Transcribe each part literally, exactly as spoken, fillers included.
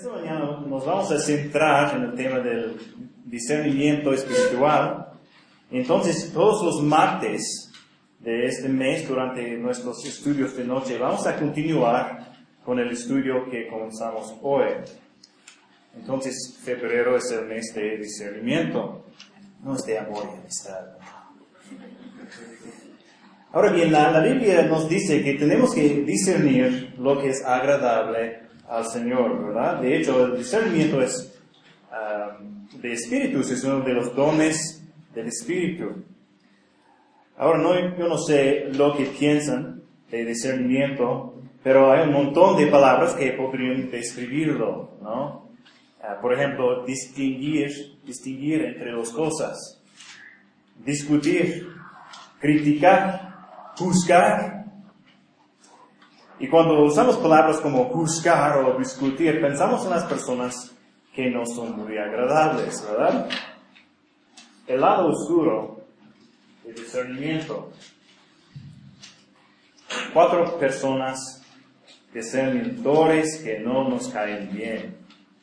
Esta mañana nos vamos a centrar en el tema del discernimiento espiritual. Entonces, todos los martes de este mes, durante nuestros estudios de noche, vamos a continuar con el estudio que comenzamos hoy. Entonces, febrero es el mes de discernimiento, no es de amor y amistad. Ahora bien, la, la Biblia nos dice que tenemos que discernir lo que es agradable al Señor, ¿verdad? De hecho, el discernimiento es um, de espíritus, es uno de los dones del Espíritu. Ahora, no, yo no sé lo que piensan de discernimiento, pero hay un montón de palabras que podrían describirlo, ¿no? Uh, por ejemplo, distinguir, distinguir entre dos cosas, discutir, criticar, juzgar. Y cuando usamos palabras como juzgar o discutir, pensamos en las personas que no son muy agradables, ¿verdad? El lado oscuro del discernimiento. Cuatro personas discernidores que no nos caen bien.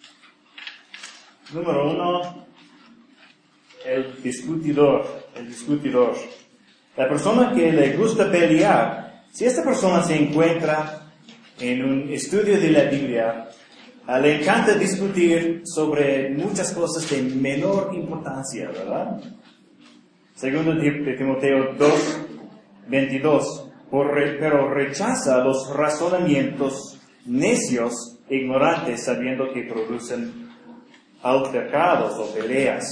Número uno, el discutidor, el discutidor. La persona que le gusta pelear. Si esta persona se encuentra en un estudio de la Biblia, le encanta discutir sobre muchas cosas de menor importancia, ¿verdad? Segundo de Timoteo dos, veintidós. Por re, pero rechaza los razonamientos necios e ignorantes, sabiendo que producen altercados o peleas.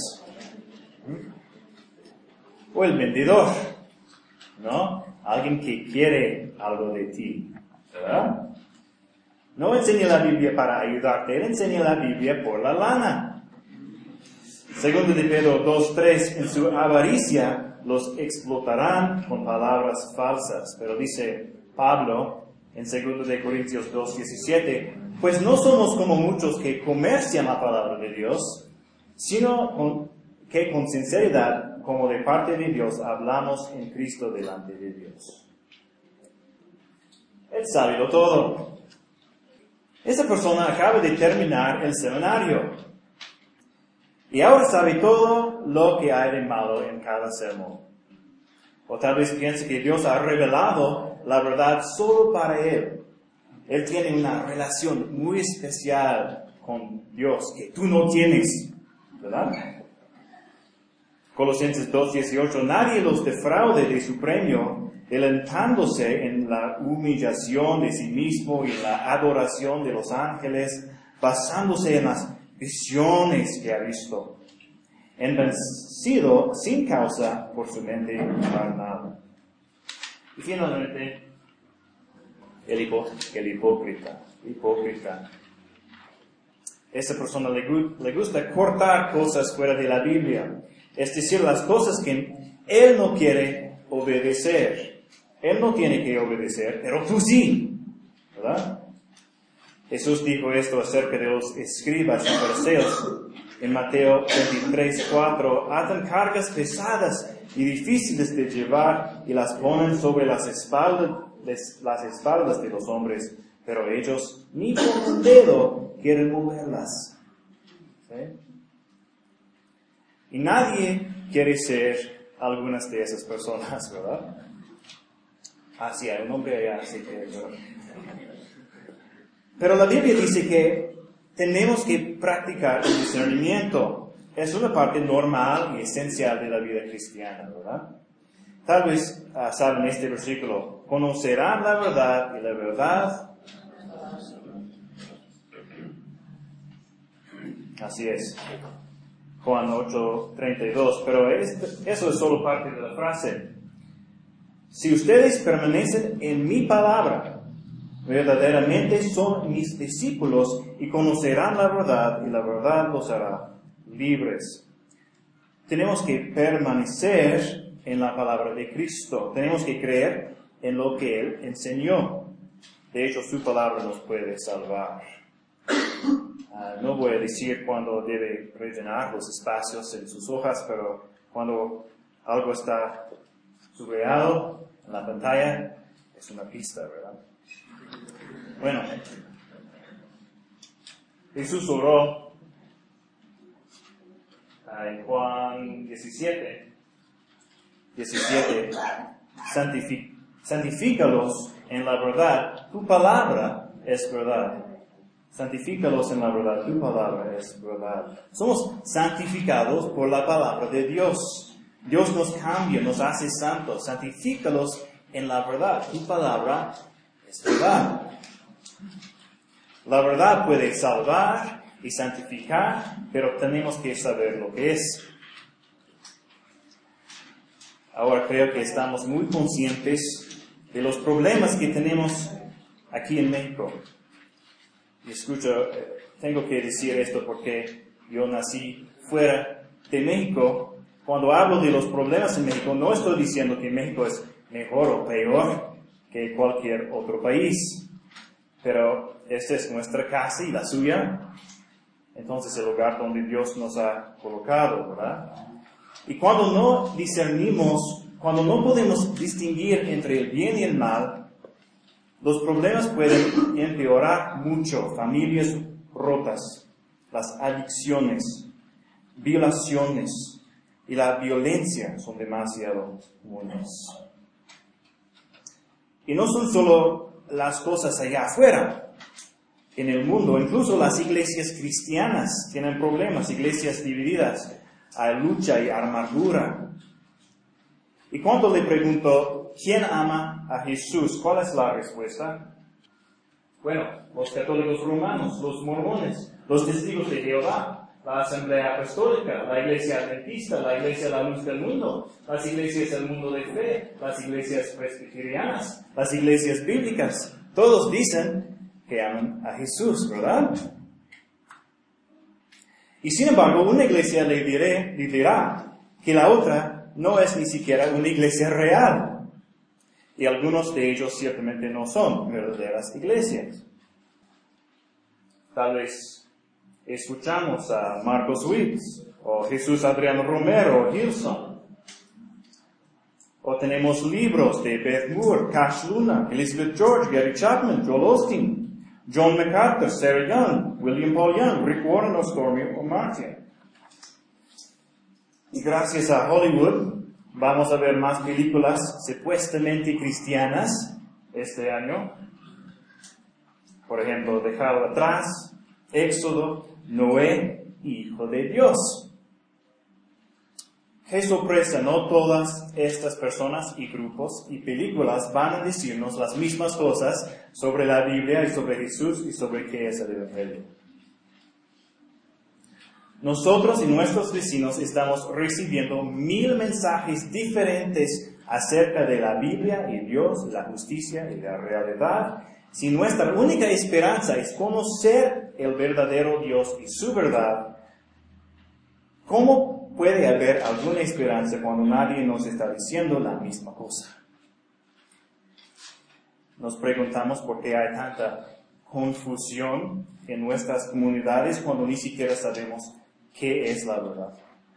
O el vendedor, ¿no? Alguien que quiere algo de ti, ¿verdad? No enseña la Biblia para ayudarte, él enseña la Biblia por la lana. Segundo de Pedro dos, tres, en su avaricia los explotarán con palabras falsas. Pero dice Pablo en segundo de Corintios dos, diecisiete, pues no somos como muchos que comercian la palabra de Dios, sino con, que con sinceridad, como de parte de Dios, hablamos en Cristo delante de Dios. Él sabe lo todo. Esa persona acaba de terminar el seminario. Y ahora sabe todo lo que hay de malo en cada sermón. O tal vez piense que Dios ha revelado la verdad solo para él. Él tiene una relación muy especial con Dios que tú no tienes, ¿verdad? Colosenses dos, dieciocho, nadie los defraude de su premio, deleitándose en la humillación de sí mismo y en la adoración de los ángeles, basándose en las visiones que ha visto, envencido sin causa por su mente carnal. Y finalmente, el, hipo, el hipócrita, hipócrita. Esa persona le, le gusta cortar cosas fuera de la Biblia. Es decir, las cosas que él no quiere obedecer. Él no tiene que obedecer, pero tú sí, ¿verdad? Jesús dijo esto acerca de los escribas y fariseos en Mateo veintitrés, cuatro. Atan cargas pesadas y difíciles de llevar y las ponen sobre las espaldas, las espaldas de los hombres, pero ellos ni con un dedo quieren moverlas. ¿Sí? Y nadie quiere ser algunas de esas personas, ¿verdad? Ah, sí, hay un hombre allá, así que... Pero la Biblia dice que tenemos que practicar el discernimiento. Es una parte normal y esencial de la vida cristiana, ¿verdad? Tal vez uh, saben este versículo. Conocerán la verdad y la verdad... Así es. Juan ocho, treinta y dos, pero esto, eso es solo parte de la frase. Si ustedes permanecen en mi palabra, verdaderamente son mis discípulos y conocerán la verdad y la verdad los hará libres. Tenemos que permanecer en la palabra de Cristo. Tenemos que creer en lo que Él enseñó. De hecho, su palabra nos puede salvar. Uh, no voy a decir cuándo debe rellenar los espacios en sus hojas, pero cuando algo está subrayado en la pantalla, es una pista, ¿verdad? Bueno, Jesús oró en Juan diecisiete, diecisiete, santifi- santifícalos en la verdad, tu palabra es verdad. Santifícalos en la verdad, tu palabra es verdad. Somos santificados por la palabra de Dios. Dios nos cambia, nos hace santos. Santifícalos en la verdad, tu palabra es verdad. La verdad puede salvar y santificar, pero tenemos que saber lo que es. Ahora creo que estamos muy conscientes de los problemas que tenemos aquí en México. Y escucho, tengo que decir esto porque yo nací fuera de México. Cuando hablo de los problemas en México, no estoy diciendo que México es mejor o peor que cualquier otro país. Pero esta es nuestra casa y la suya. Entonces el lugar donde Dios nos ha colocado, ¿verdad? Y cuando no discernimos, cuando no podemos distinguir entre el bien y el mal, los problemas pueden empeorar mucho. Familias rotas, las adicciones, violaciones y la violencia son demasiado comunes. Y no son solo las cosas allá afuera, en el mundo, incluso las iglesias cristianas tienen problemas, iglesias divididas, hay lucha y amargura. Y cuando le pregunto, ¿quién ama a Jesús? ¿Cuál es la respuesta? Bueno, los católicos romanos, los mormones, los testigos de Jehová, la Asamblea Apostólica, la Iglesia Adventista, la Iglesia La Luz del Mundo, las iglesias del mundo de fe, las iglesias presbiterianas, las iglesias bíblicas. Todos dicen que aman a Jesús, ¿verdad? Y sin embargo, una iglesia le, diré, le dirá que la otra no es ni siquiera una iglesia real. Y algunos de ellos ciertamente no son verdaderas iglesias. Tal vez escuchamos a Marcos Witt, o Jesús Adriano Romero, o Hilson. O tenemos libros de Beth Moore, Cash Luna, Elizabeth George, Gary Chapman, Joel Osteen, John MacArthur, Sarah Young, William Paul Young, Rick Warren o Stormy O'Martin. Y gracias a Hollywood vamos a ver más películas supuestamente cristianas este año. Por ejemplo, Dejado Atrás, Éxodo, Noé, Hijo de Dios. Qué sorpresa, no todas estas personas y grupos y películas van a decirnos las mismas cosas sobre la Biblia y sobre Jesús y sobre qué es el Evangelio. Nosotros y nuestros vecinos estamos recibiendo mil mensajes diferentes acerca de la Biblia y Dios, la justicia y la realidad. Si nuestra única esperanza es conocer el verdadero Dios y su verdad, ¿cómo puede haber alguna esperanza cuando nadie nos está diciendo la misma cosa? Nos preguntamos por qué hay tanta confusión en nuestras comunidades cuando ni siquiera sabemos qué es la verdad.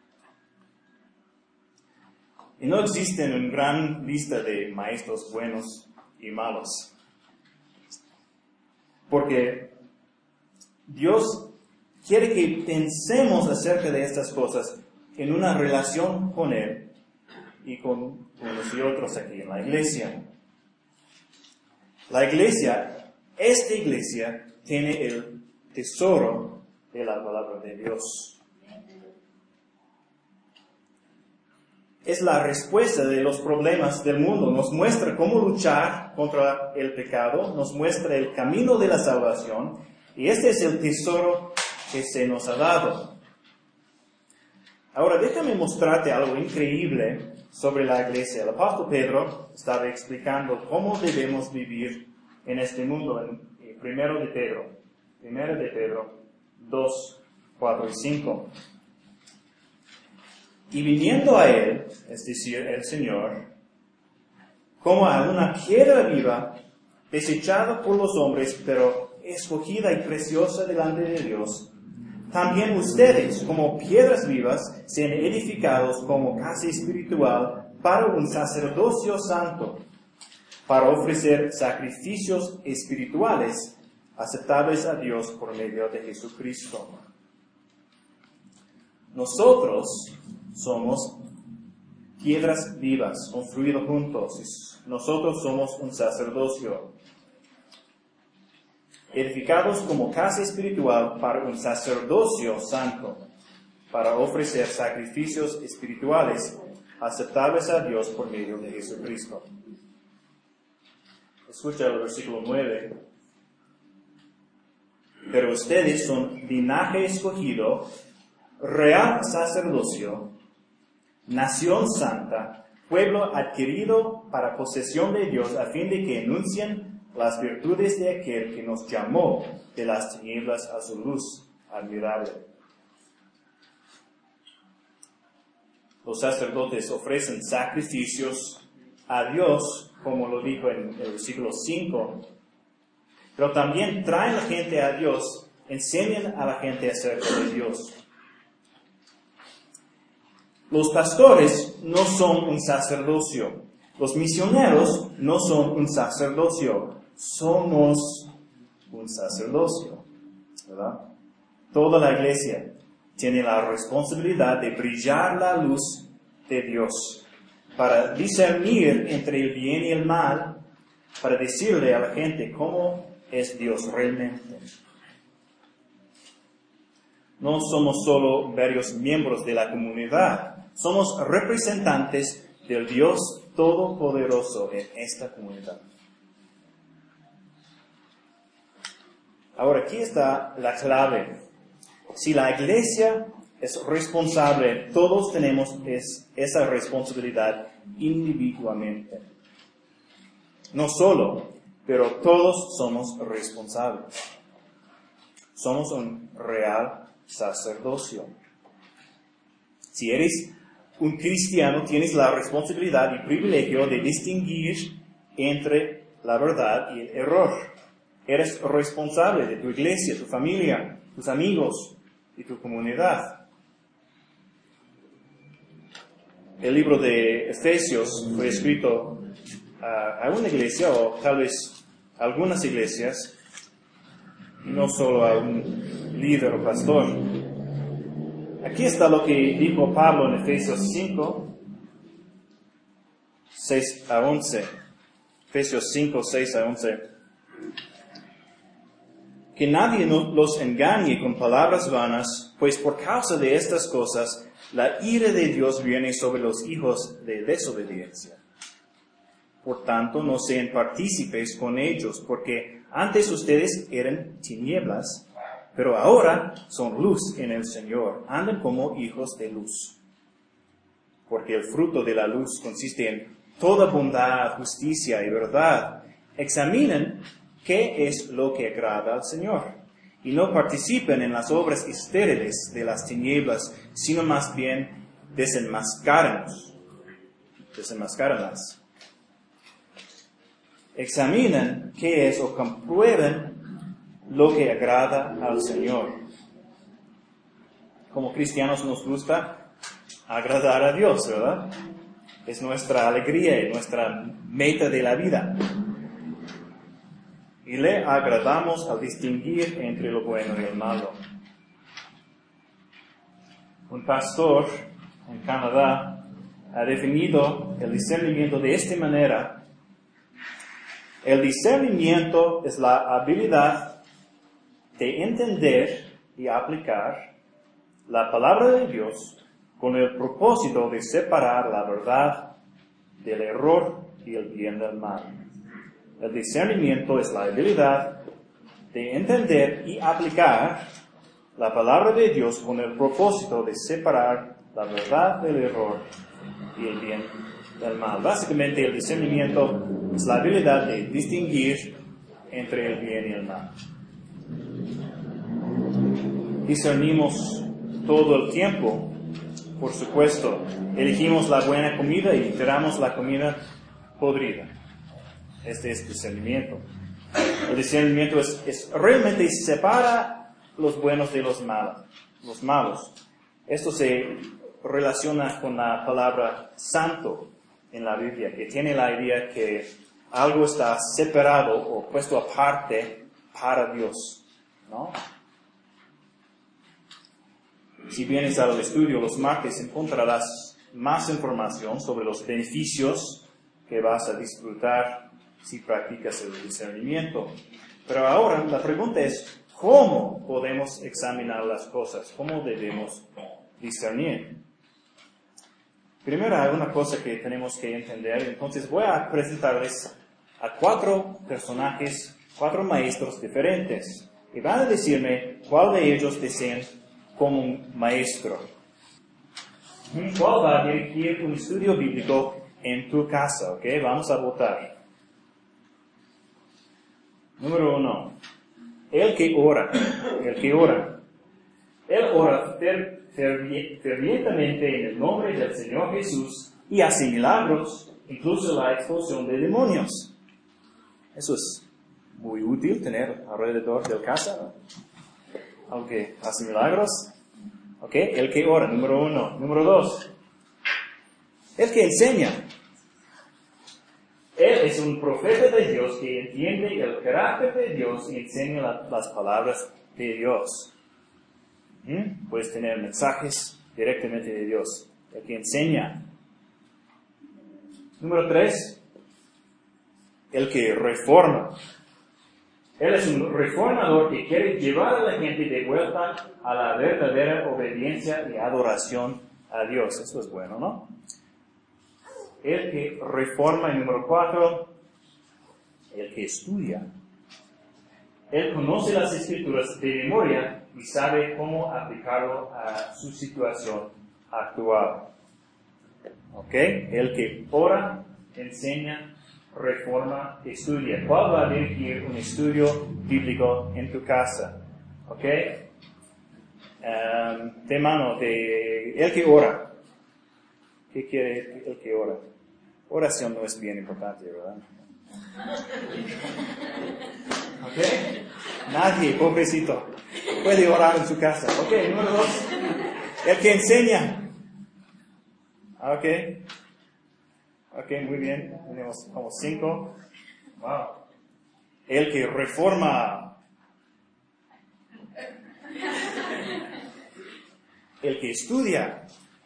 Y no existe una gran lista de maestros buenos y malos. Porque Dios quiere que pensemos acerca de estas cosas en una relación con Él y con unos y otros aquí en la iglesia. La iglesia, esta iglesia, tiene el tesoro de la palabra de Dios. Es la respuesta de los problemas del mundo. Nos muestra cómo luchar contra el pecado, nos muestra el camino de la salvación, y este es el tesoro que se nos ha dado. Ahora déjame mostrarte algo increíble sobre la iglesia. El apóstol Pedro estaba explicando cómo debemos vivir en este mundo en primero de Pedro, primero de Pedro dos, cuatro y cinco. Y viniendo a él, es decir, el Señor, como a una piedra viva, desechada por los hombres, pero escogida y preciosa delante de Dios, también ustedes, como piedras vivas, sean edificados como casa espiritual para un sacerdocio santo, para ofrecer sacrificios espirituales aceptables a Dios por medio de Jesucristo. Nosotros somos piedras vivas, construidos juntos. Nosotros somos un sacerdocio, edificados como casa espiritual para un sacerdocio santo, para ofrecer sacrificios espirituales aceptables a Dios por medio de Jesucristo. Escucha el versículo nueve. Pero ustedes son linaje escogido, real sacerdocio, nación santa, pueblo adquirido para posesión de Dios, a fin de que enuncien las virtudes de aquel que nos llamó de las tinieblas a su luz admirable. Los sacerdotes ofrecen sacrificios a Dios, como lo dijo en el versículo cinco, pero también traen a la gente a Dios, enseñan a la gente acerca de Dios. Los pastores no son un sacerdocio. Los misioneros no son un sacerdocio. Somos un sacerdocio, ¿verdad? Toda la iglesia tiene la responsabilidad de brillar la luz de Dios, para discernir entre el bien y el mal, para decirle a la gente cómo es Dios realmente. No somos solo varios miembros de la comunidad, somos representantes del Dios Todopoderoso en esta comunidad. Ahora, aquí está la clave. Si la iglesia es responsable, todos tenemos es, esa responsabilidad individualmente. No solo, pero todos somos responsables. Somos un real sacerdocio. Si eres un cristiano, tienes la responsabilidad y privilegio de distinguir entre la verdad y el error. Eres responsable de tu iglesia, tu familia, tus amigos y tu comunidad. El libro de Efesios fue escrito a, a una iglesia, o tal vez a algunas iglesias, no solo a un líder o pastor. Aquí está lo que dijo Pablo en Efesios cinco, seis a once. Efesios cinco, seis a once. Que nadie los engañe con palabras vanas, pues por causa de estas cosas, la ira de Dios viene sobre los hijos de desobediencia. Por tanto, no sean partícipes con ellos, porque antes ustedes eran tinieblas, pero ahora son luz en el Señor. Anden como hijos de luz. Porque el fruto de la luz consiste en toda bondad, justicia y verdad. Examinen qué es lo que agrada al Señor, y no participen en las obras estériles de las tinieblas, sino más bien desenmascárenlas. Desenmascárenlas. Examinen qué es o comprueben lo que agrada al Señor. Como cristianos nos gusta agradar a Dios, ¿verdad? Es nuestra alegría y nuestra meta de la vida. Y le agradamos al distinguir entre lo bueno y el malo. Un pastor en Canadá ha definido el discernimiento de esta manera. El discernimiento es la habilidad de entender y aplicar la palabra de Dios con el propósito de separar la verdad del error y el bien del mal. El discernimiento es la habilidad de entender y aplicar la palabra de Dios con el propósito de separar la verdad del error y el bien del mal. Básicamente, el discernimiento es la habilidad de distinguir entre el bien y el mal. Discernimos todo el tiempo, por supuesto. Elegimos la buena comida y tiramos la comida podrida. Este es discernimiento. El discernimiento es, es realmente separa los buenos de los malos, los malos. Esto se relaciona con la palabra santo en la Biblia, que tiene la idea que algo está separado o puesto aparte para Dios, ¿no? Si vienes al estudio los martes, encontrarás más información sobre los beneficios que vas a disfrutar si practicas el discernimiento. Pero ahora la pregunta es, ¿cómo podemos examinar las cosas? ¿Cómo debemos discernir? Primero hay una cosa que tenemos que entender, entonces voy a presentarles a cuatro personajes, cuatro maestros diferentes, y van a decirme cuál de ellos desean como un maestro. ¿Cuál va a dirigir un estudio bíblico en tu casa? ¿Ok? Vamos a votar. Número uno. El que ora. El que ora. Él ora fer, fervi, fervientemente en el nombre del Señor Jesús y hace milagros, incluso la expulsión de demonios. Eso es muy útil tener alrededor de casa, ¿no? Aunque hace milagros. ¿Ok? El que ora, número uno. Número dos. El que enseña. Él es un profeta de Dios que entiende el carácter de Dios y enseña la, las palabras de Dios. ¿Mm? Puedes tener mensajes directamente de Dios. El que enseña. Número tres. El que reforma. Él es un reformador que quiere llevar a la gente de vuelta a la verdadera obediencia y adoración a Dios. Eso es bueno, ¿no? El que reforma, y número cuatro, el que estudia. Él conoce las Escrituras de memoria y sabe cómo aplicarlo a su situación actual. ¿Ok? El que ora, enseña, reforma, estudia. ¿Cuál va a dirigir un estudio bíblico en tu casa? ¿Ok? Um, de mano, de el que ora. ¿Qué quiere el que ora? Oración no es bien importante, ¿verdad? ¿Ok? Nadie, pobrecito, puede orar en su casa. ¿Ok? Número dos. El que enseña. ¿Ok? Ok, muy bien. Tenemos como cinco. Wow. El que reforma. El que estudia.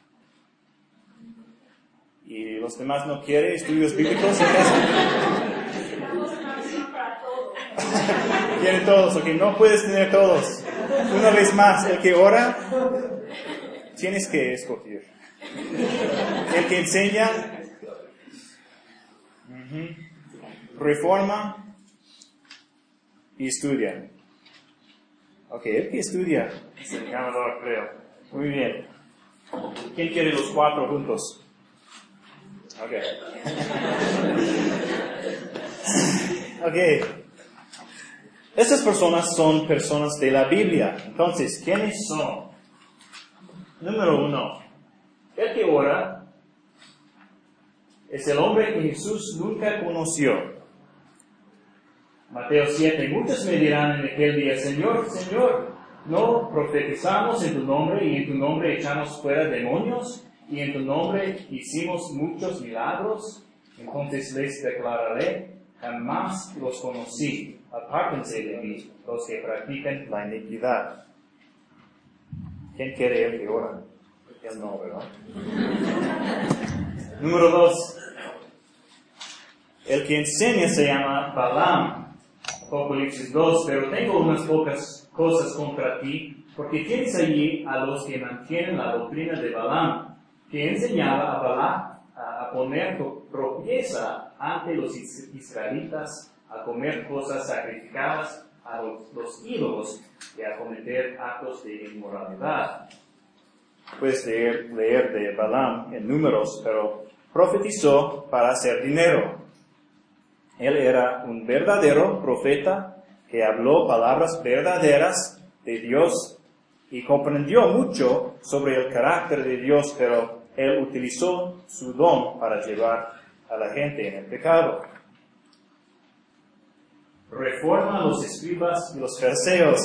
Y los demás no quieren estudios bíblicos. Quieren todos, ok. No puedes tener todos. Una vez más, el que ora, tienes que escoger. El que enseña. Uh-huh. Reforma y estudia. Ok, el que estudia es el ganador, creo. Muy bien. ¿Quién quiere los cuatro juntos? Ok. Ok. Estas personas son personas de la Biblia. Entonces, ¿quiénes son? Número uno. El que ora es el hombre que Jesús nunca conoció. Mateo siete. Muchos me dirán en aquel día, Señor, Señor, ¿no profetizamos en tu nombre y en tu nombre echamos fuera demonios y en tu nombre hicimos muchos milagros? Entonces les declararé, jamás los conocí. Apártense de mí, los que practican la iniquidad. ¿Quién quiere el que ora? Él no, ¿verdad? Número dos. El que enseña se llama Balaam. Apocalipsis dos. Pero tengo unas pocas cosas contra ti, porque tienes allí a los que mantienen la doctrina de Balaam, que enseñaba a Balaam a, a poner tropieza ante los israelitas, a comer cosas sacrificadas a los, los ídolos y a cometer actos de inmoralidad. Puedes leer, leer de Balaam en Números, pero profetizó para hacer dinero. Él era un verdadero profeta que habló palabras verdaderas de Dios y comprendió mucho sobre el carácter de Dios, pero él utilizó su don para llevar a la gente en el pecado. Reforma a los escribas y los fariseos.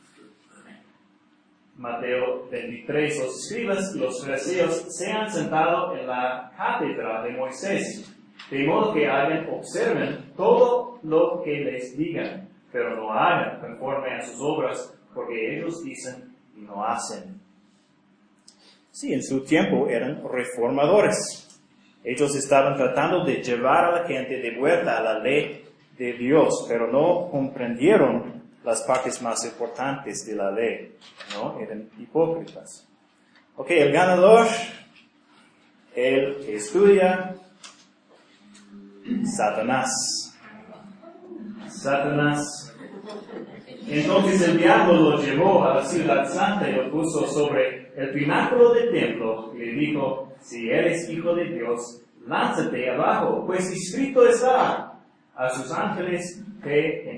Mateo veintitrés. Los escribas y los fariseos se han sentado en la cátedra de Moisés, de modo que hagan, observen todo lo que les digan. pero no hagan conforme a sus obras, porque ellos dicen y no hacen. Sí, en su tiempo eran reformadores. Ellos estaban tratando de llevar a la gente de vuelta a la ley de Dios, pero no comprendieron las partes más importantes de la ley, ¿no? Eran hipócritas. Ok, el ganador, el que estudia, Satanás. Satanás. Entonces el diablo lo llevó a la ciudad santa y lo puso sobre el pináculo del templo y le dijo: si eres hijo de Dios, lánzate abajo, pues escrito está: a sus ángeles te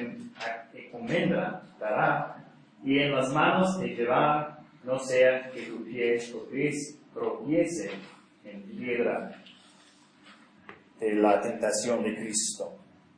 encomendará, y en las manos te llevará, no sea que tu pie tropiece en piedra. De la tentación de Cristo.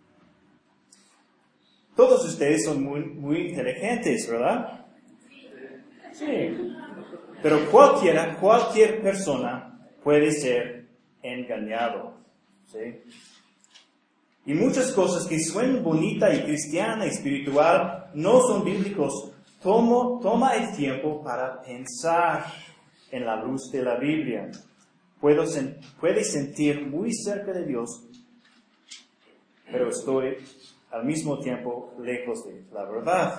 Todos ustedes son muy, muy inteligentes, ¿verdad? Sí. Pero cualquiera, cualquier persona puede ser engañado, ¿sí? Y muchas cosas que suenan bonita y cristiana y espiritual no son bíblicos. Tomo, toma el tiempo para pensar en la luz de la Biblia. Puedo sen, puedes sentir muy cerca de Dios, pero estoy al mismo tiempo lejos de la verdad.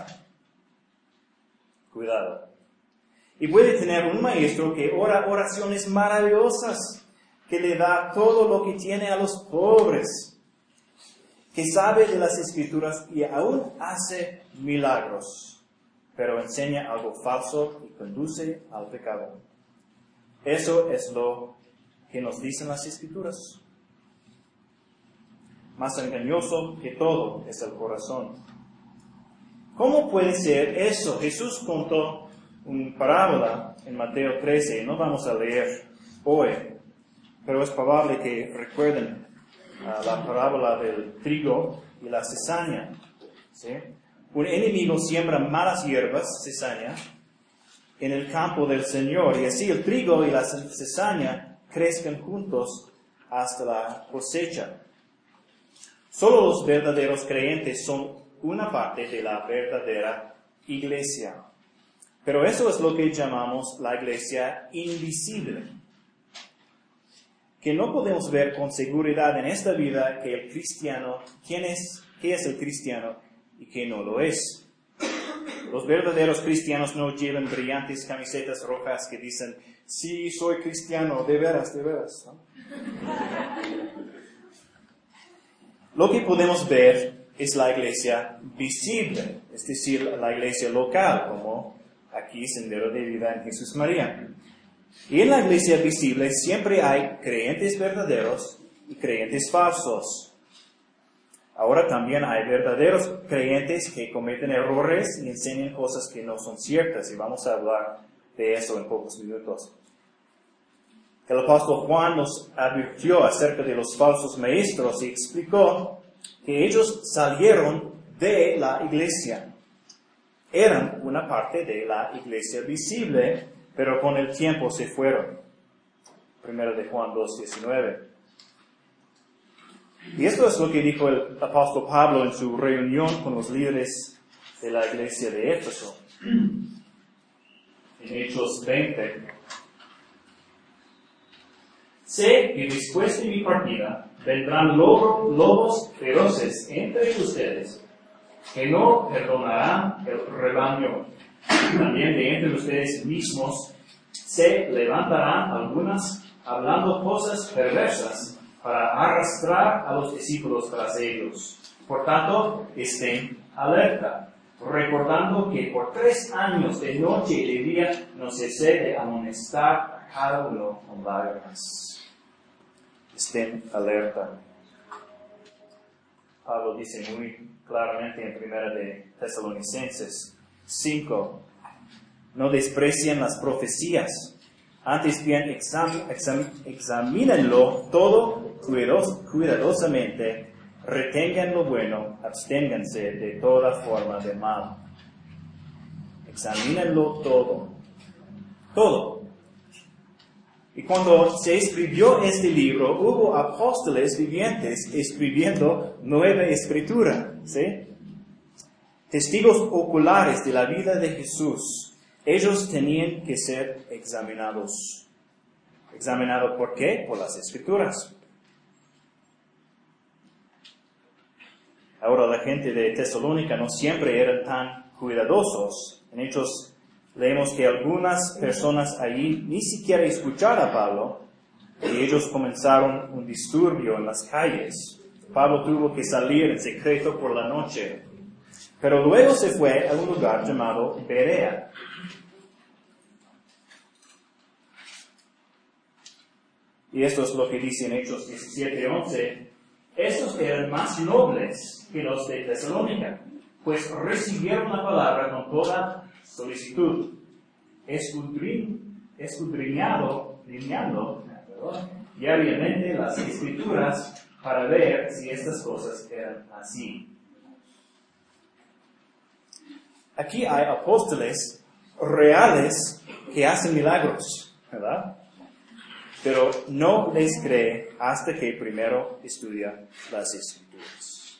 Cuidado. Y puede tener un maestro que ora oraciones maravillosas, que le da todo lo que tiene a los pobres, que sabe de las Escrituras y aún hace milagros, pero enseña algo falso y conduce al pecado. Eso es lo que nos dicen las Escrituras. Más engañoso que todo es el corazón. ¿Cómo puede ser eso? Jesús contó una parábola en Mateo trece. No vamos a leer hoy, pero es probable que recuerden uh, la parábola del trigo y la cizaña. ¿Sí? Un enemigo siembra malas hierbas, cizaña, en el campo del Señor, y así el trigo y la cizaña crezcan juntos hasta la cosecha. Solo los verdaderos creyentes son una parte de la verdadera iglesia. Pero eso es lo que llamamos la iglesia invisible, que no podemos ver con seguridad en esta vida que el cristiano, quién es, qué es el cristiano y qué no lo es. Los verdaderos cristianos no llevan brillantes camisetas rojas que dicen: sí, soy cristiano, de veras, de veras, ¿no? Lo que podemos ver es la iglesia visible, es decir, la iglesia local, como aquí Sendero de Vida en Jesús María. Y en la iglesia visible siempre hay creyentes verdaderos y creyentes falsos. Ahora también hay verdaderos creyentes que cometen errores y enseñan cosas que no son ciertas, y vamos a hablar de eso en pocos minutos. El apóstol Juan nos advirtió acerca de los falsos maestros y explicó que ellos salieron de la iglesia. Eran una parte de la iglesia visible, pero con el tiempo se fueron. Primero de Juan dos diecinueve. Y esto es lo que dijo el apóstol Pablo en su reunión con los líderes de la iglesia de Éfeso. En Hechos veinte. Sé que después de mi partida vendrán lobos, lobos feroces entre ustedes, que no perdonarán el rebaño. También de entre ustedes mismos se levantarán algunas hablando cosas perversas para arrastrar a los discípulos tras ellos. Por tanto, estén alerta, recordando que por tres años de noche y de día no cesé de amonestar a cada uno con lágrimas. Estén alerta. Pablo dice muy claramente en Primera de Tesalonicenses cinco, no desprecien las profecías, antes bien exam, exam, examínenlo todo cuidados, cuidadosamente, retengan lo bueno, absténganse de toda forma de mal. Examínenlo todo, todo. Y cuando se escribió este libro, hubo apóstoles vivientes escribiendo nueva escritura, ¿sí? testigos oculares de la vida de Jesús, ellos tenían que ser examinados. ¿Examinados por qué? Por las Escrituras. Ahora, la gente de Tesalónica no siempre eran tan cuidadosos. En Hechos leemos que algunas personas allí ni siquiera escucharon a Pablo y ellos comenzaron un disturbio en las calles. Pablo tuvo que salir en secreto por la noche, pero luego se fue a un lugar llamado Berea. Y esto es lo que dice en Hechos diecisiete once. Estos eran más nobles que los de Tesalónica, pues recibieron la palabra con toda solicitud, escudrin, escudriñado, lineando, diariamente las Escrituras para ver si estas cosas eran así. Aquí hay apóstoles reales que hacen milagros, ¿verdad? Pero no les cree hasta que primero estudia las Escrituras.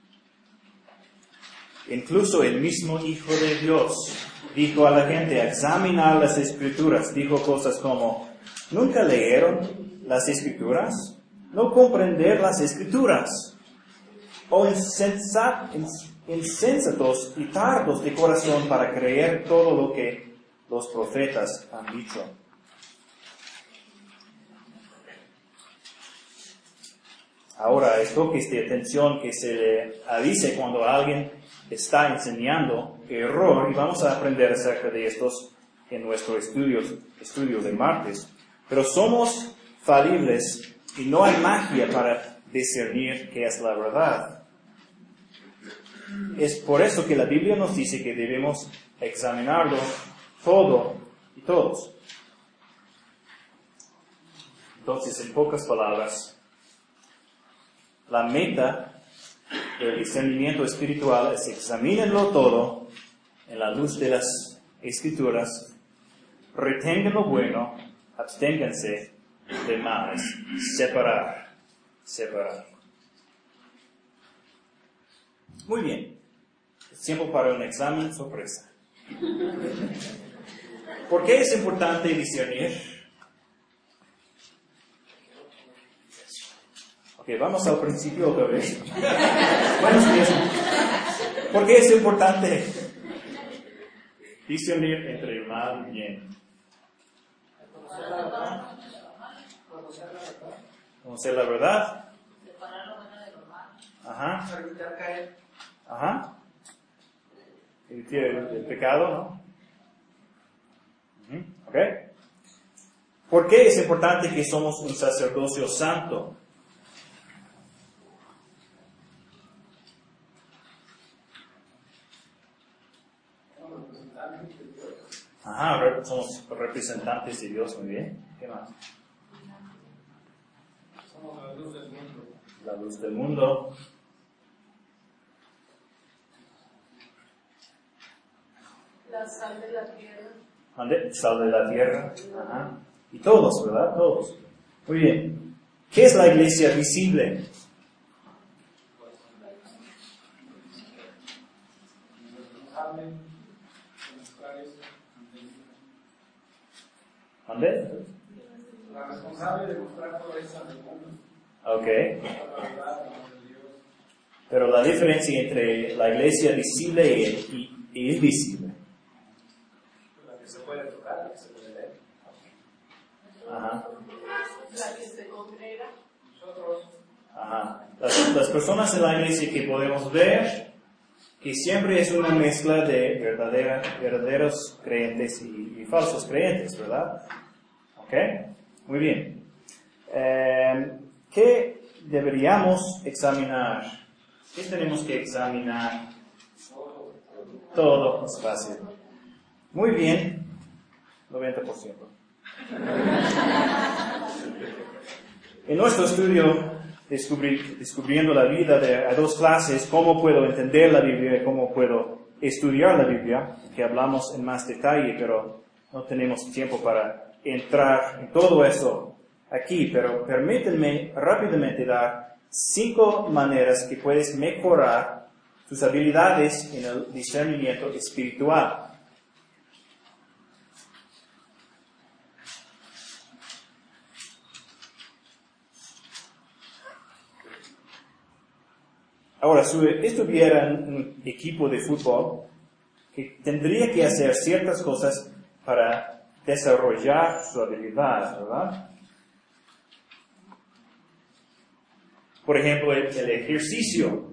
Incluso el mismo Hijo de Dios dijo a la gente, examinar las Escrituras. Dijo cosas como, ¿nunca leyeron las Escrituras? ¿No comprender las Escrituras? ¿O insensat, insensatos y tardos de corazón para creer todo lo que los profetas han dicho? Ahora, es toques de atención que se le avise cuando alguien está enseñando error, y vamos a aprender acerca de estos en nuestro estudio, estudio de martes. Pero somos falibles y no hay magia para discernir qué es la verdad. Es por eso que la Biblia nos dice que debemos examinarlo todo y todos. Entonces, en pocas palabras, la meta del discernimiento espiritual es examínenlo todo en la luz de las Escrituras, retengan lo bueno, absténganse de males, separar, separar. Muy bien, es tiempo para un examen sorpresa. ¿Por qué es importante discernir? Ok, vamos al principio otra vez. Buenos días. ¿Por qué es importante discernir entre el mal y el bien? Conocer la verdad. Separar lo bueno de lo malo. Ajá. Evitar caer. Ajá. Evitar el, el pecado, ¿no? Uh-huh. Ok. ¿Por qué es importante que somos un sacerdocio santo? Ajá, somos representantes de Dios, muy bien. ¿Qué más? Somos la luz del mundo. La luz del mundo. La sal de la tierra. ¿Dónde? Sal de la tierra. Ajá. Y todos, ¿verdad? Todos. Muy bien. ¿Qué es la iglesia visible? ¿Dónde? La responsable de mostrar toda esa mundo. Ok. Pero la diferencia entre la iglesia visible y, y, y invisible. La que se puede tocar, la que se puede ver. Ajá. La que se congrega. Nosotros. Ajá. Las, las personas en la iglesia que podemos ver, que siempre es una mezcla de verdadera, verdaderos creyentes y, y falsos creyentes, ¿verdad? ¿Ok? Muy bien. Eh, ¿Qué deberíamos examinar? ¿Qué tenemos que examinar? Todo es fácil. Muy bien. noventa por ciento. En nuestro estudio, descubrí, descubriendo la vida de a dos clases, cómo puedo entender la Biblia y cómo puedo estudiar la Biblia, que hablamos en más detalle, pero no tenemos tiempo para entrar en todo eso aquí, pero permítanme rápidamente dar cinco maneras que puedes mejorar sus habilidades en el discernimiento espiritual. Ahora, si estuviera en un equipo de fútbol, que tendría que hacer ciertas cosas para desarrollar su habilidad, ¿verdad? Por ejemplo, el, el ejercicio.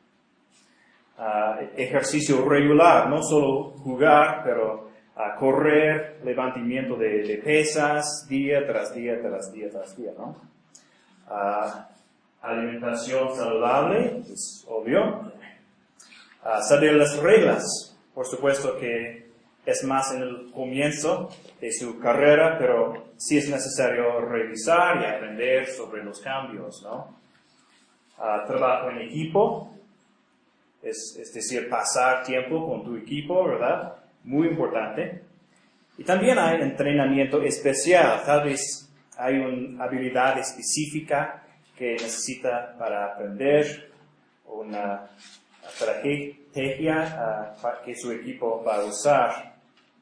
Uh, ejercicio regular, no solo jugar, pero uh, correr, levantamiento de, de pesas, día tras día, tras día, tras día, ¿no? Uh, alimentación saludable, es obvio. Uh, saber las reglas, por supuesto que es más en el comienzo de su carrera, pero sí es necesario revisar y aprender sobre los cambios, ¿no? Uh, trabajo en equipo. Es, es decir, pasar tiempo con tu equipo, ¿verdad? Muy importante. Y también hay entrenamiento especial. Tal vez hay una habilidad específica que necesita para aprender, una estrategia uh, que su equipo va a usar.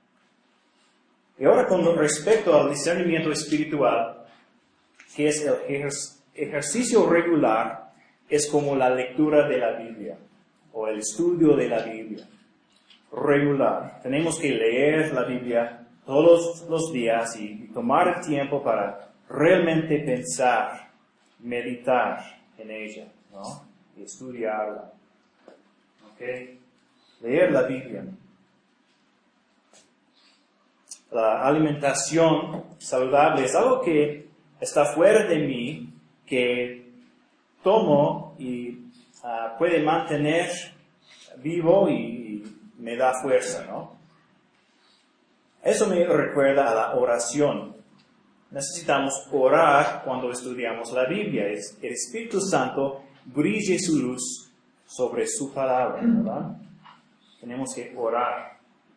Y ahora, con respecto al discernimiento espiritual, que es el ejer- ejercicio regular, es como la lectura de la Biblia o el estudio de la Biblia. Regular. Tenemos que leer la Biblia todos los días y, y tomar el tiempo para realmente pensar, meditar en ella, ¿no? Y estudiarla. ¿Ok? Leer la Biblia. La alimentación saludable es algo que está fuera de mí, que tomo y Uh, puede mantener vivo y, y me da fuerza, ¿no? Eso me recuerda a la oración. Necesitamos orar cuando estudiamos la Biblia. Es, el Espíritu Santo brille su luz sobre su palabra, ¿verdad? Tenemos que orar.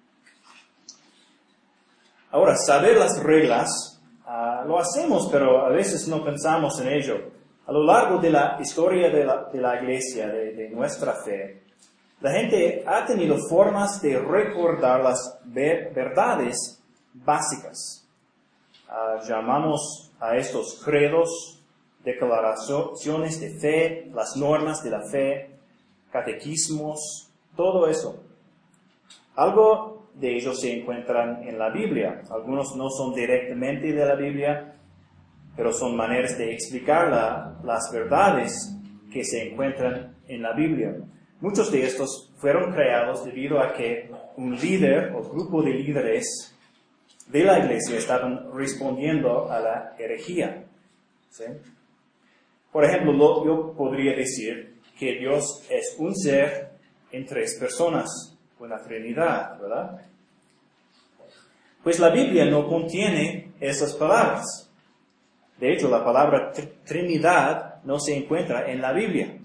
Ahora, saber las reglas, uh, lo hacemos, pero a veces no pensamos en ello. A lo largo de la historia de la, de la iglesia, de, de nuestra fe, la gente ha tenido formas de recordar las ver, verdades básicas. Uh, llamamos a estos credos, declaraciones de fe, las normas de la fe, catequismos, todo eso. Algo de ellos se encuentran en la Biblia. Algunos no son directamente de la Biblia, pero son maneras de explicar la, las verdades que se encuentran en la Biblia. Muchos de estos fueron creados debido a que un líder o grupo de líderes de la iglesia estaban respondiendo a la herejía. ¿Sí? Por ejemplo, lo, yo podría decir que Dios es un ser en tres personas, una Trinidad, ¿verdad? Pues la Biblia no contiene esas palabras. De hecho, la palabra Trinidad no se encuentra en la Biblia.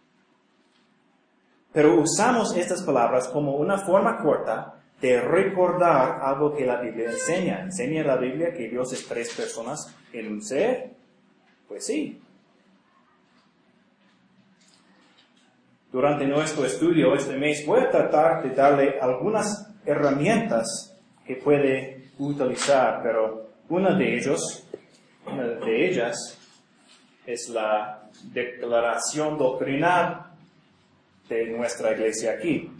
Pero usamos estas palabras como una forma corta de recordar algo que la Biblia enseña. ¿Enseña la Biblia que Dios es tres personas en un ser? Pues sí. Durante nuestro estudio este mes voy a tratar de darle algunas herramientas que puede utilizar, pero una de ellos Una de ellas es la declaración doctrinal de nuestra iglesia aquí.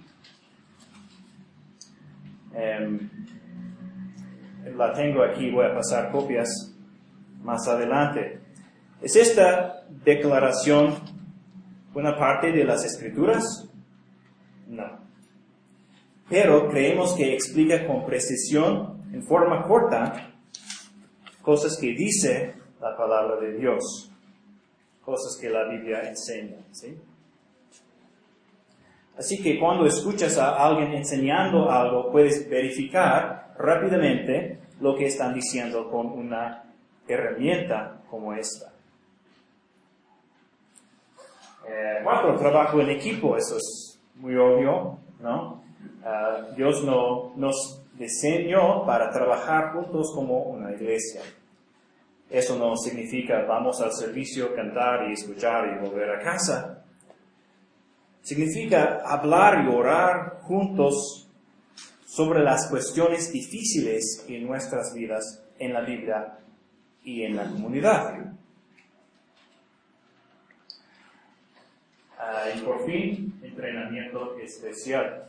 Um, la tengo aquí, voy a pasar copias más adelante. ¿Es esta declaración una parte de las Escrituras? No. Pero creemos que explica con precisión, en forma corta, cosas que dice la palabra de Dios, cosas que la Biblia enseña, ¿sí? Así que cuando escuchas a alguien enseñando algo, puedes verificar rápidamente lo que están diciendo con una herramienta como esta. Eh, cuatro, trabajo en equipo, eso es muy obvio, ¿no? Uh, Dios no, nos diseñó para trabajar juntos como una iglesia. Eso no significa vamos al servicio, cantar y escuchar y volver a casa. Significa hablar y orar juntos sobre las cuestiones difíciles en nuestras vidas, en la Biblia y en la comunidad. Uh, y por fin, entrenamiento especial.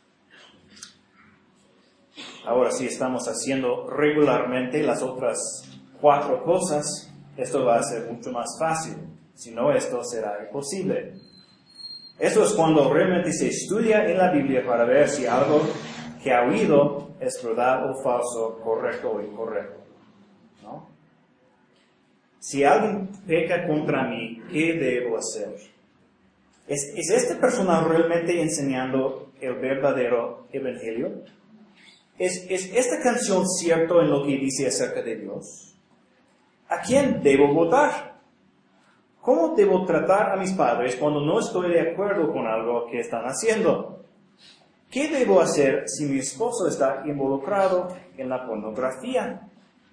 Ahora, si estamos haciendo regularmente las otras cuatro cosas, esto va a ser mucho más fácil. Si no, esto será imposible. Esto es cuando realmente se estudia en la Biblia para ver si algo que ha oído es verdad o falso, correcto o incorrecto, ¿no? Si alguien peca contra mí, ¿qué debo hacer? ¿Es, ¿Es esta persona realmente enseñando el verdadero evangelio? ¿Es, ¿Es esta canción cierto en lo que dice acerca de Dios? ¿A quién debo votar? ¿Cómo debo tratar a mis padres cuando no estoy de acuerdo con algo que están haciendo? ¿Qué debo hacer si mi esposo está involucrado en la pornografía?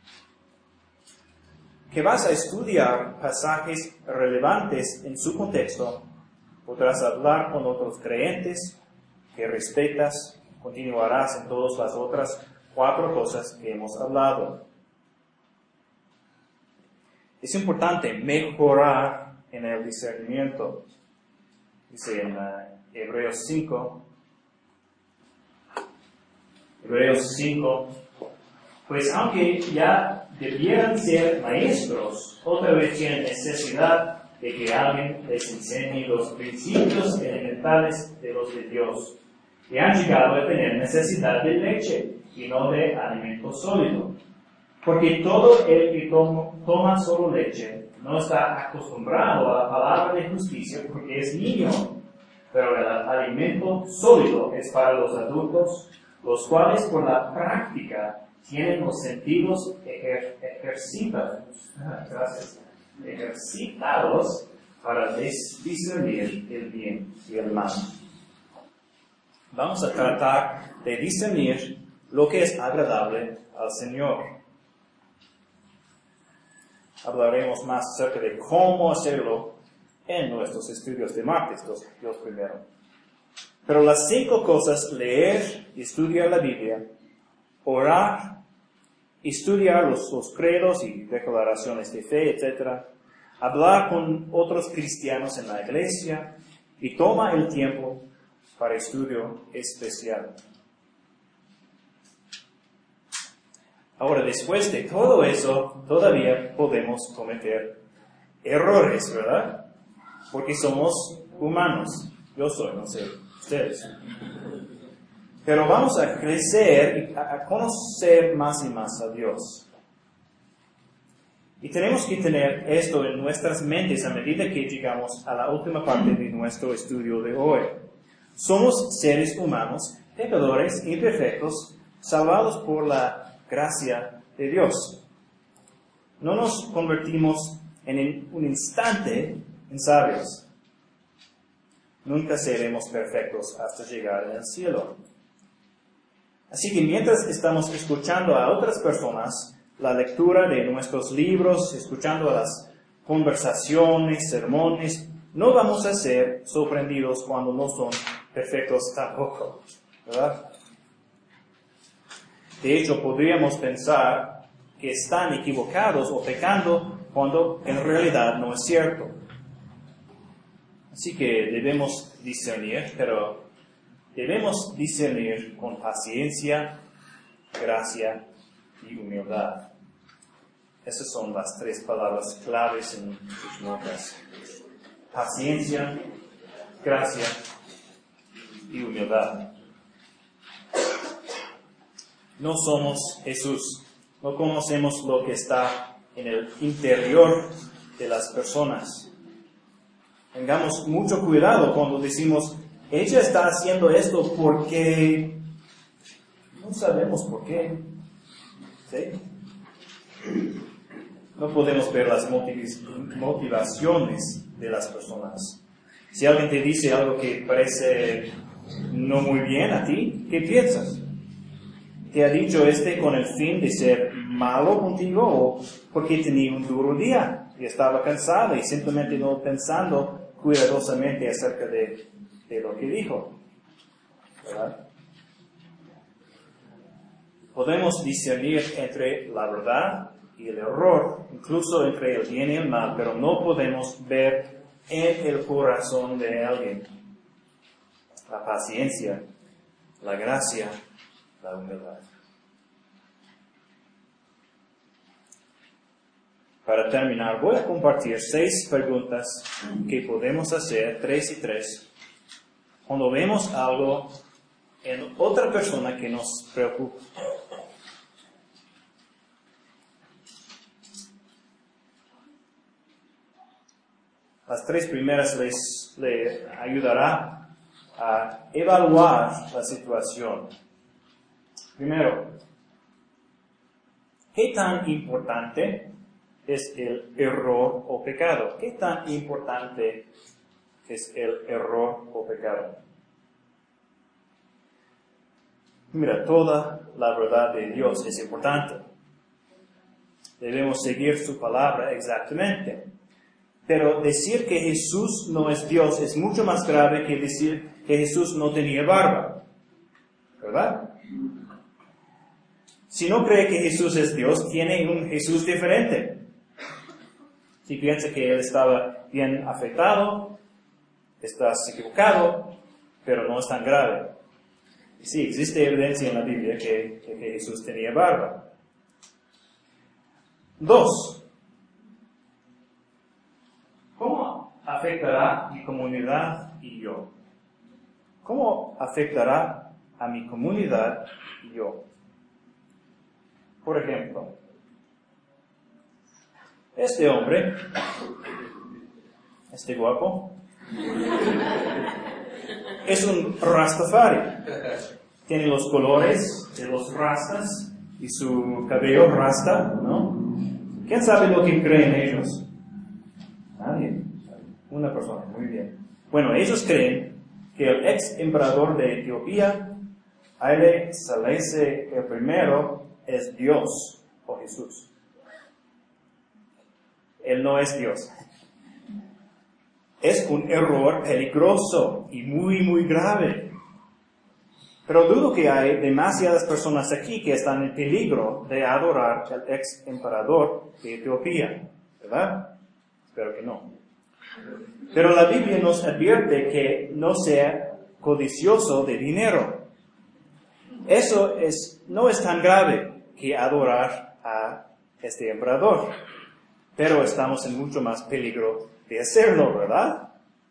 Que vas a estudiar pasajes relevantes en su contexto, podrás hablar con otros creyentes que respetas, continuarás en todas las otras cuatro cosas que hemos hablado. Es importante mejorar en el discernimiento. Dice en uh, Hebreos cinco, Hebreos cinco, pues aunque ya debieran ser maestros, otra vez tienen necesidad de que alguien les enseñe los principios elementales de los de Dios. Y han llegado a tener necesidad de leche y no de alimento sólido. Porque todo el que toma, toma solo leche no está acostumbrado a la palabra de justicia porque es niño. Pero el alimento sólido es para los adultos, los cuales por la práctica tienen los sentidos ejer, ejercitados, gracias, ejercitados para discernir el bien y el mal. Vamos a tratar de discernir lo que es agradable al Señor. Hablaremos más acerca de cómo hacerlo en nuestros estudios de martes, Dios primero. Pero las cinco cosas: leer y estudiar la Biblia, orar, estudiar los, los credos y declaraciones de fe, etcétera, hablar con otros cristianos en la iglesia y toma el tiempo para estudio especial. Ahora, después de todo eso, todavía podemos cometer errores, ¿verdad? Porque somos humanos. Yo soy, no sé, ustedes. Pero vamos a crecer y a conocer más y más a Dios. Y tenemos que tener esto en nuestras mentes a medida que llegamos a la última parte de nuestro estudio de hoy. Somos seres humanos, pecadores, imperfectos, salvados por la gracia de Dios. No nos convertimos en un instante en sabios. Nunca seremos perfectos hasta llegar al cielo. Así que mientras estamos escuchando a otras personas, la lectura de nuestros libros, escuchando las conversaciones, sermones, no vamos a ser sorprendidos cuando no son perfectos tampoco, ¿verdad? De hecho, podríamos pensar que están equivocados o pecando cuando en realidad no es cierto. Así que debemos discernir, pero debemos discernir con paciencia, gracia y humildad. Esas son las tres palabras claves en sus notas. Paciencia, gracia y humildad. No somos Jesús. No conocemos lo que está en el interior de las personas. Tengamos mucho cuidado cuando decimos, ella está haciendo esto porque no sabemos por qué. ¿Sí? No podemos ver las motivaciones de las personas. Si alguien te dice algo que parece no muy bien a ti, ¿qué piensas? ¿Te ha dicho este con el fin de ser malo contigo o porque tenía un duro día y estaba cansado y simplemente no pensando cuidadosamente acerca de, de lo que dijo, ¿verdad? Podemos discernir entre la verdad y el error, incluso entre el bien y el mal, pero no podemos ver en el corazón de alguien la paciencia, la gracia, la humildad. Para terminar, voy a compartir seis preguntas que podemos hacer, tres y tres, cuando vemos algo en otra persona que nos preocupa. Las tres primeras les, les ayudará a evaluar la situación. Primero, ¿qué tan importante es el error o pecado? ¿Qué tan importante es el error o pecado? Mira, toda la verdad de Dios es importante. Debemos seguir su palabra exactamente. Pero decir que Jesús no es Dios es mucho más grave que decir que Jesús no tenía barba. ¿Verdad? Si no cree que Jesús es Dios, tiene un Jesús diferente. Si piensa que Él estaba bien afectado, estás equivocado, pero no es tan grave. Sí, existe evidencia en la Biblia que, que Jesús tenía barba. Dos, ¿cómo afectará mi comunidad y yo? ¿Cómo afectará a mi comunidad y yo? Por ejemplo, este hombre, este guapo, es un Rastafari. Tiene los colores de los rastas y su cabello rasta, ¿no? ¿Quién sabe lo que creen ellos? Nadie. Una persona, muy bien. Bueno, ellos creen que el ex emperador de Etiopía, Haile Selassie el primero, es Dios o Jesús. Él no es Dios. Es un error peligroso y muy, muy grave. Pero dudo que hay demasiadas personas aquí que están en peligro de adorar al ex emperador de Etiopía, ¿verdad? Espero que no. Pero la Biblia nos advierte que no sea codicioso de dinero. Eso es, no es tan grave que adorar a este emperador. Pero estamos en mucho más peligro de hacerlo, ¿verdad?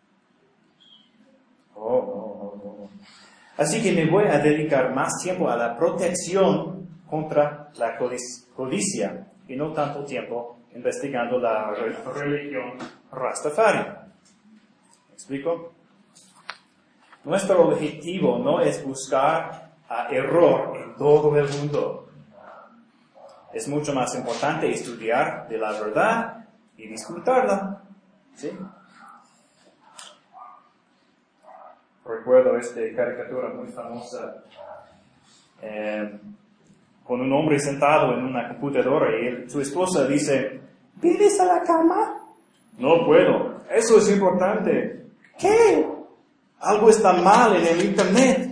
Oh, no, no, no. Así que me voy a dedicar más tiempo a la protección contra la codicia y no tanto tiempo investigando la religión Rastafari. ¿Me explico? Nuestro objetivo no es buscar a error en todo el mundo. Es mucho más importante estudiar de la verdad y disfrutarla. ¿Sí? Recuerdo esta caricatura muy famosa eh, con un hombre sentado en una computadora y él, su esposa dice, ¿vienes a la cama? No puedo. Eso es importante. ¿Qué? Algo está mal en el internet.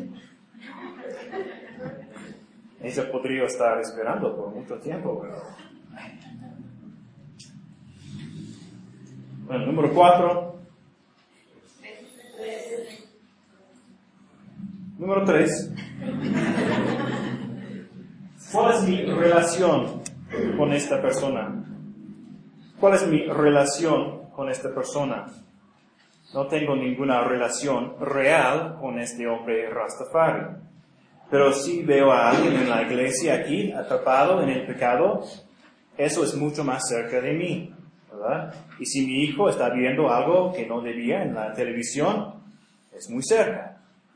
Ella podría estar esperando por mucho tiempo, pero... Bueno, número cuatro. Número tres. ¿Cuál es mi relación con esta persona? ¿Cuál es mi relación con esta persona? No tengo ninguna relación real con este hombre Rastafari. Pero si veo a alguien en la iglesia aquí atrapado en el pecado, eso es mucho más cerca de mí, ¿verdad? Y si mi hijo está viendo algo que no debía en la televisión, es muy cerca.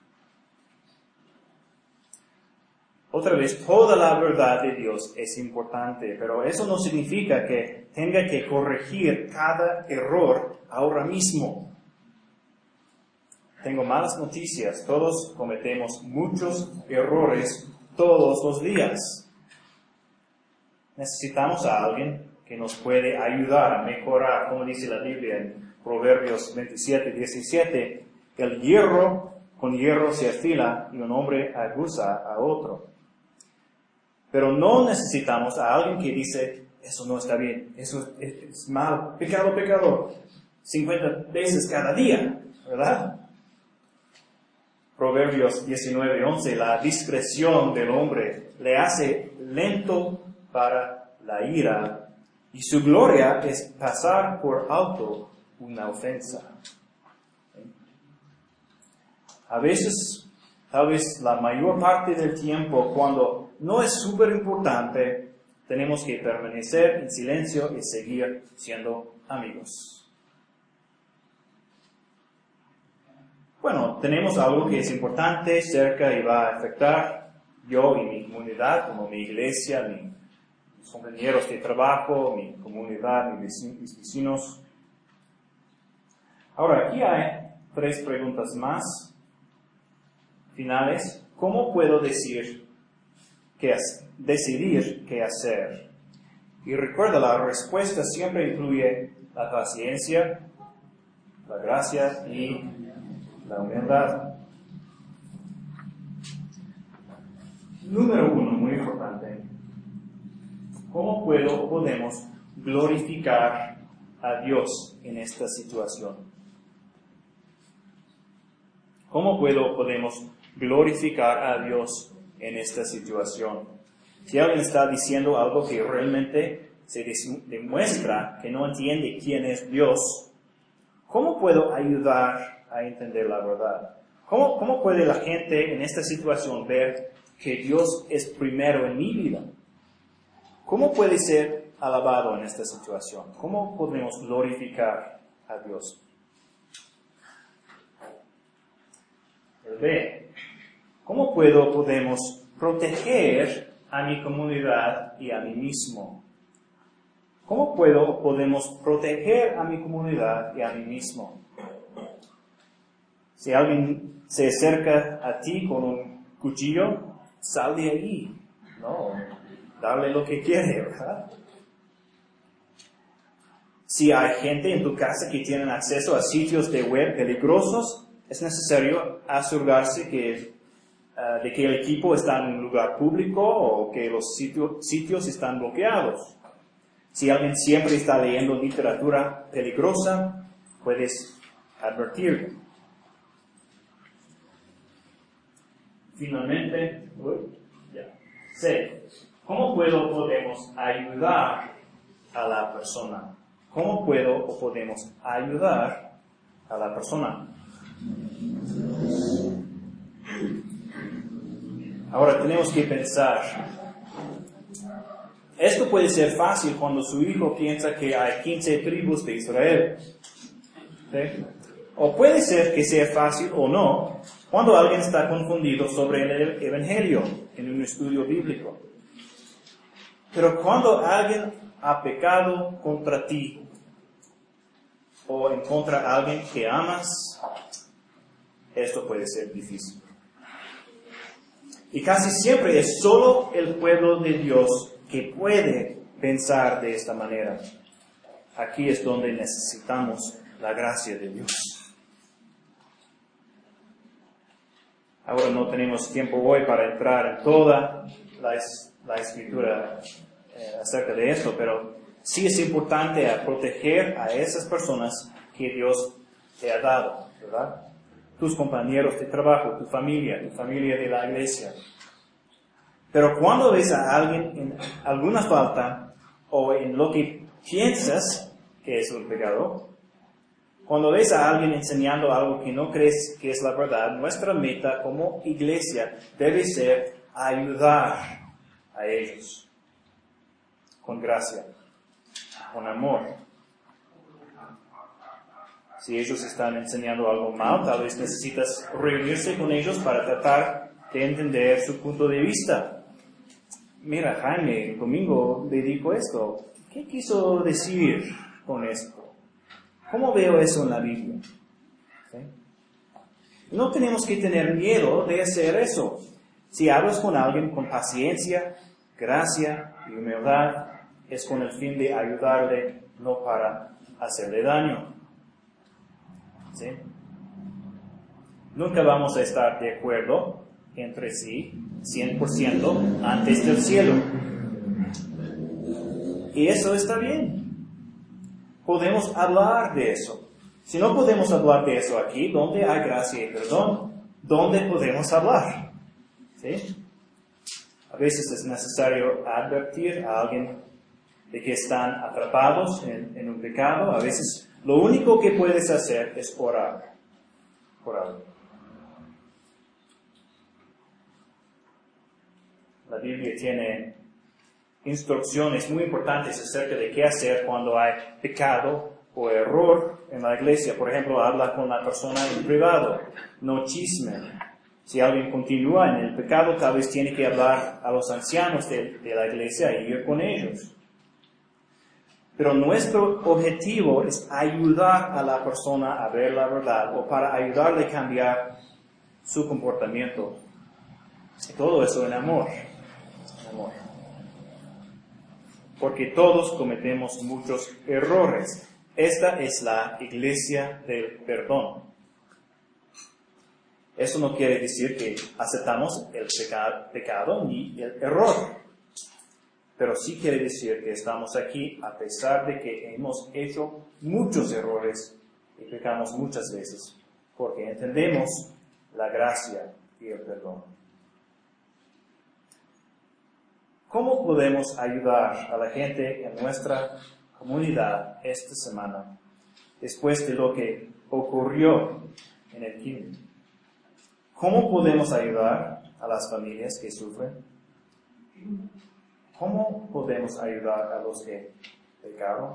Otra vez, toda la verdad de Dios es importante, pero eso no significa que tenga que corregir cada error ahora mismo. Tengo malas noticias, todos cometemos muchos errores todos los días. Necesitamos a alguien que nos puede ayudar a mejorar, como dice la Biblia en Proverbios veintisiete, diecisiete, El hierro con hierro se afila y un hombre acusa a otro. Pero no necesitamos a alguien que dice, eso no está bien, eso es, es, es mal, pecado, pecado, cincuenta veces cada día, ¿verdad? Proverbios diecinueve once, la discreción del hombre le hace lento para la ira y su gloria es pasar por alto una ofensa. A veces, tal vez la mayor parte del tiempo, cuando no es súper importante, tenemos que permanecer en silencio y seguir siendo amigos. Bueno, tenemos algo que es importante, cerca y va a afectar yo y mi comunidad, como mi iglesia, mi, mis compañeros de trabajo, mi comunidad, mis vecinos. Ahora, aquí hay tres preguntas más finales. ¿Cómo puedo decir qué hacer, decidir qué hacer? Y recuerda, la respuesta siempre incluye la paciencia, la gracia y la humildad. Número uno, muy importante. ¿Cómo puedo o podemos glorificar a Dios en esta situación? ¿Cómo puedo o podemos glorificar a Dios en esta situación? Si alguien está diciendo algo que realmente se demuestra que no entiende quién es Dios, ¿cómo puedo ayudar a entender la verdad? ¿Cómo, cómo puede la gente en esta situación ver que Dios es primero en mi vida? ¿Cómo puede ser alabado en esta situación? ¿Cómo podemos glorificar a Dios? El B. ¿Cómo puedo podemos proteger a mi comunidad y a mí mismo? ¿Cómo puedo podemos proteger a mi comunidad y a mí mismo? Si alguien se acerca a ti con un cuchillo, sal de ahí. No, darle lo que quiere, ¿verdad? Si hay gente en tu casa que tienen acceso a sitios de web peligrosos, es necesario asegurarse que, uh, de que el equipo está en un lugar público o que los sitio, sitios están bloqueados. Si alguien siempre está leyendo literatura peligrosa, puedes advertirle. Finalmente, uy, ya. C. ¿Cómo puedo o podemos ayudar a la persona? ¿Cómo puedo o podemos ayudar a la persona? Ahora tenemos que pensar. Esto puede ser fácil cuando su hijo piensa que hay quince tribus de Israel. ¿Sí? O puede ser que sea fácil o no cuando alguien está confundido sobre el Evangelio en un estudio bíblico. Pero cuando alguien ha pecado contra ti o en contra de alguien que amas, esto puede ser difícil. Y casi siempre es solo el pueblo de Dios que puede pensar de esta manera. Aquí es donde necesitamos la gracia de Dios. Ahora no tenemos tiempo hoy para entrar en toda la, la escritura eh, acerca de esto, pero sí es importante a proteger a esas personas que Dios te ha dado, ¿verdad? Tus compañeros de trabajo, tu familia, tu familia de la iglesia. Pero cuando ves a alguien en alguna falta o en lo que piensas que es un pecado, cuando ves a alguien enseñando algo que no crees que es la verdad, nuestra meta como iglesia debe ser ayudar a ellos con gracia, con amor. Si ellos están enseñando algo mal, tal vez necesitas reunirse con ellos para tratar de entender su punto de vista. Mira, Jaime, el domingo le dijo esto. ¿Qué quiso decir con esto? ¿Cómo veo eso en la Biblia? ¿Sí? No tenemos que tener miedo de hacer eso. Si hablas con alguien con paciencia, gracia y humildad, es con el fin de ayudarle, no para hacerle daño. ¿Sí? Nunca vamos a estar de acuerdo entre sí cien por ciento antes del cielo. Y eso está bien. Podemos hablar de eso. Si no podemos hablar de eso aquí, ¿dónde hay gracia y perdón? ¿Dónde podemos hablar? ¿Sí? A veces es necesario advertir a alguien de que están atrapados en, en un pecado. A veces lo único que puedes hacer es orar por algo. La Biblia tiene instrucciones muy importantes acerca de qué hacer cuando hay pecado o error en la iglesia. Por ejemplo, habla con la persona en privado, no chisme. Si alguien continúa en el pecado, tal vez tiene que hablar a los ancianos de, de la iglesia y ir con ellos. Pero nuestro objetivo es ayudar a la persona a ver la verdad o para ayudarle a cambiar su comportamiento. Y todo eso en amor. En amor. Porque todos cometemos muchos errores. Esta es la iglesia del perdón. Eso no quiere decir que aceptamos el peca- pecado ni el error. Pero sí quiere decir que estamos aquí a pesar de que hemos hecho muchos errores y pecamos muchas veces, porque entendemos la gracia y el perdón. ¿Cómo podemos ayudar a la gente en nuestra comunidad esta semana después de lo que ocurrió en el kinder? ¿Cómo podemos ayudar a las familias que sufren? ¿Cómo podemos ayudar a los que pecaron?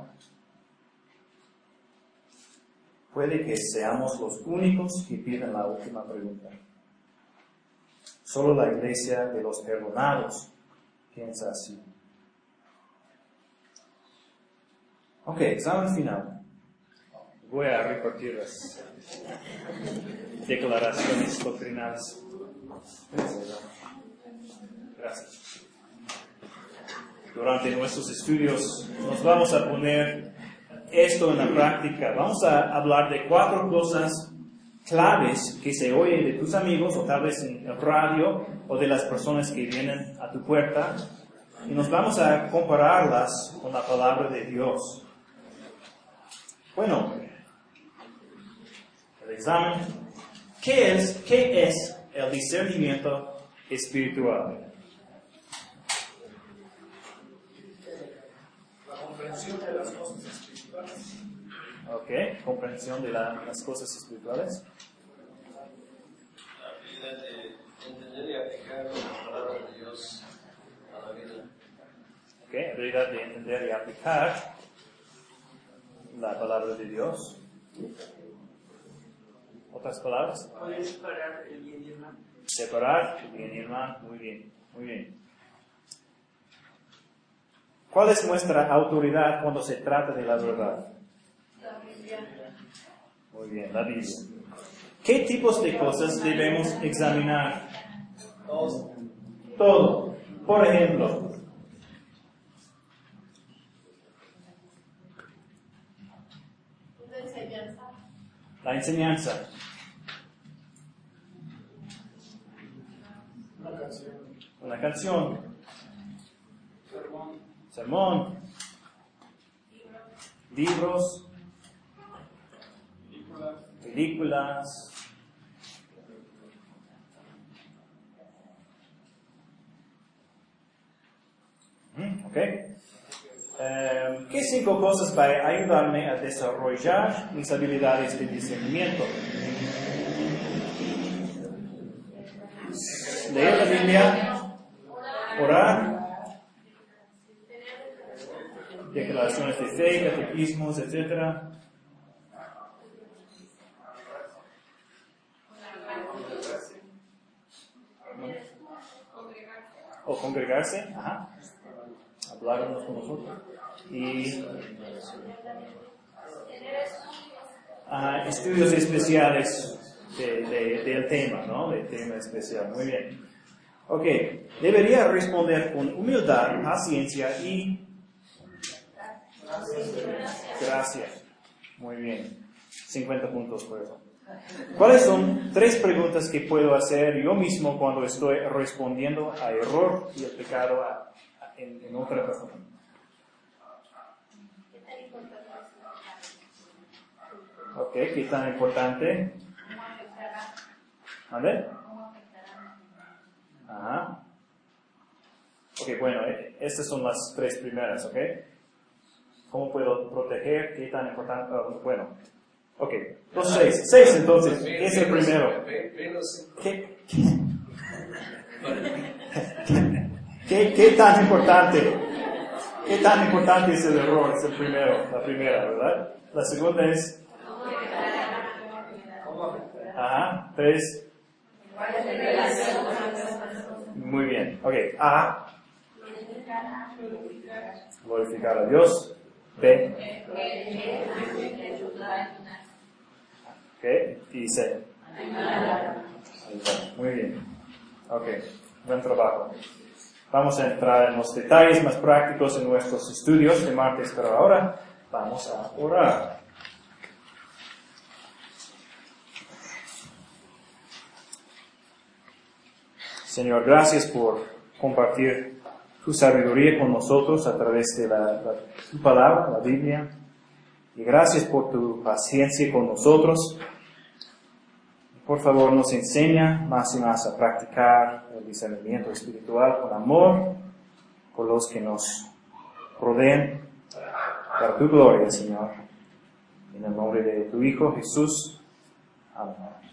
Puede que seamos los únicos que piden la última pregunta. Solo la iglesia de los perdonados piensa así. Ok, examen final. Voy a repartir las declaraciones doctrinales. Gracias. Durante nuestros estudios nos vamos a poner esto en la práctica. Vamos a hablar de cuatro cosas claves que se oyen de tus amigos o tal vez en el radio o de las personas que vienen a tu puerta y nos vamos a compararlas con la palabra de Dios. Bueno, el examen. ¿Qué es, qué es el discernimiento espiritual? Comprensión de las cosas espirituales. Ok, comprensión de la, las cosas espirituales. La habilidad de entender y aplicar la palabra de Dios a la vida. Ok, habilidad de entender y aplicar la palabra de Dios. ¿Otras palabras? Poder separar el bien y el mal. Separar el bien y el mal. Muy bien, muy bien. ¿Cuál es nuestra autoridad cuando se trata de la verdad? La Biblia. Muy bien, la Biblia. ¿Qué tipos de cosas debemos examinar? Dos. Todo. Por ejemplo, Una enseñanza. la enseñanza, Una canción. una canción, Sermón. sermón, libros, Película. películas. Mm, Ok. Eh, ¿Qué cinco cosas van a ayudarme a desarrollar mis habilidades de discernimiento? Leer la Biblia, orar, declaraciones de fe, catequismos, etcétera. O congregarse, ajá. Hablar unos con nosotros. Y ajá, estudios especiales de, de, del tema, ¿no? Del tema especial. Muy bien. Ok. Debería responder con humildad, paciencia y gracia. Muy bien. cincuenta puntos por eso. ¿Cuáles son tres preguntas que puedo hacer yo mismo cuando estoy respondiendo a error y el pecado a- a- en, en otra persona? ¿Qué tan importante es el Ok, ¿qué tan importante? ¿Cómo afectará? ¿Vale? ¿Cómo afectará? Ajá. Ok, bueno, eh, estas son las tres primeras, ¿ok? ¿Cómo puedo proteger? ¿Qué tan importante? Oh, bueno, ok. Los seis. Seis, entonces. ¿Qué es el primero? ¿Qué, qué, qué, qué tan importante? ¿Qué tan importante es el error? Es el primero, la primera, ¿verdad? La segunda es... Ajá. Tres. Muy bien. Ok. A. Glorificar a Dios. B. Ok. Y C. Muy bien. Ok. Buen trabajo. Vamos a entrar en los detalles más prácticos en nuestros estudios de martes, pero ahora vamos a orar. Señor, gracias por compartir tu sabiduría con nosotros a través de la, la, tu palabra, la Biblia. Y gracias por tu paciencia con nosotros. Por favor, nos enseña más y más a practicar el discernimiento espiritual con amor por los que nos rodean. Para tu gloria, Señor. En el nombre de tu Hijo Jesús. Amén.